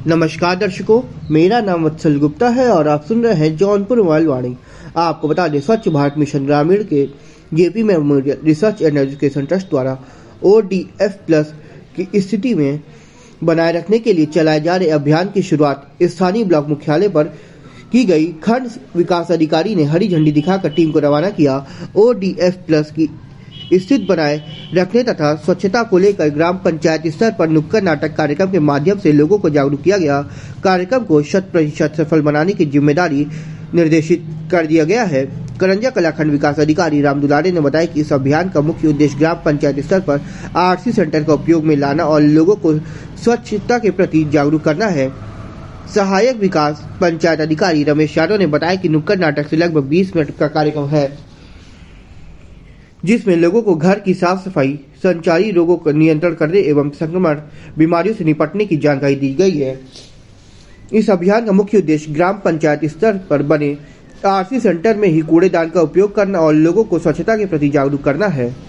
नमस्कार दर्शकों, मेरा नाम वत्सल गुप्ता है और आप सुन रहे हैं जौनपुर मोबाइल वाणी। आपको बता दें, स्वच्छ भारत मिशन ग्रामीण के JP memorial research and education trust द्वारा ODF+ की स्थिति में बनाए रखने के लिए चलाए जा रहे अभियान की शुरुआत स्थानीय ब्लॉक मुख्यालय पर की गई। खंड विकास अधिकारी ने हरी झंडी दिखाकर टीम को रवाना किया। ODF+ की स्थिति बनाए रखने तथा स्वच्छता को लेकर ग्राम पंचायत स्तर पर नुक्कड़ नाटक कार्यक्रम के माध्यम से लोगों को जागरूक किया गया। कार्यक्रम को 100% सफल बनाने की जिम्मेदारी निर्देशित कर दिया गया है। करंजा कलाखंड विकास अधिकारी राम दुलारे ने बताया कि इस अभियान का मुख्य उद्देश्य ग्राम पंचायत स्तर पर RC सेंटर का उपयोग में लाना और लोगों को स्वच्छता के प्रति जागरूक करना है। सहायक विकास पंचायत अधिकारी रमेश यादव ने बताया कि नुक्कड़ नाटक से लगभग 20 मिनट का कार्यक्रम है, जिसमें लोगों को घर की साफ सफाई, संचारी रोगों का नियंत्रण करने एवं संक्रमण बीमारियों से निपटने की जानकारी दी गई है। इस अभियान का मुख्य उद्देश्य ग्राम पंचायत स्तर पर बने RC सेंटर में ही कूड़ेदान का उपयोग करना और लोगों को स्वच्छता के प्रति जागरूक करना है।